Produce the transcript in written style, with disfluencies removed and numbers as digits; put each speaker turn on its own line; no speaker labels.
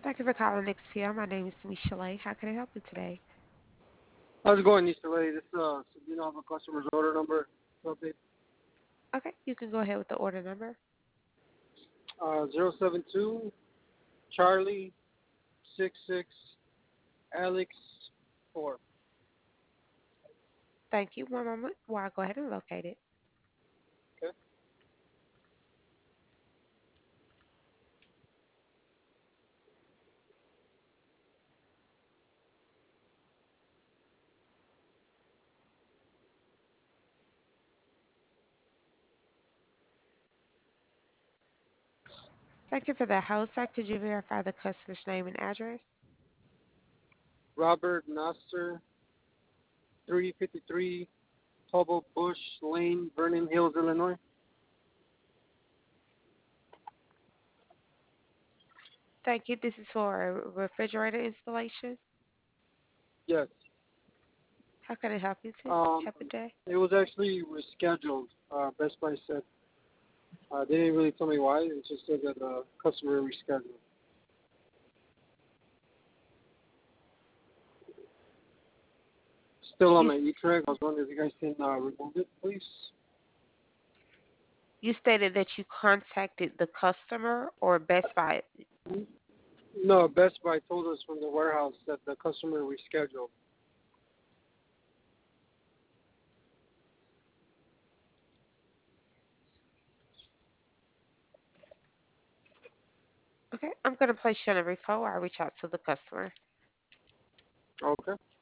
Thank you for calling XPR. My name is Michelle. How can I help you today?
How's it going, Easter Lady? This so do you know have a customer's order number? Something.
Okay, you can go ahead with the order number.
072 Charlie 66 Alex 4.
Thank you. One moment while I go ahead and locate it.
Okay.
Thank you for that hold, sir. Could you verify the customer's name and address?
Robert Nasser 353 Hubble Bush Lane, Vernon Hills, Illinois.
Thank you. This is for a refrigerator installation.
Yes.
How can I help you
Um,
help you today?
it was actually rescheduled. Best Buy said they didn't really tell me why. It just said that the customer rescheduled. Still on
You
my E-Track. I was wondering if you guys can remove it, please.
you stated that you contacted the customer or Best Buy.
No, Best Buy told us from the warehouse that the customer rescheduled.
Okay, I'm going to place you on a brief hold while I reach out to the customer.
Okay.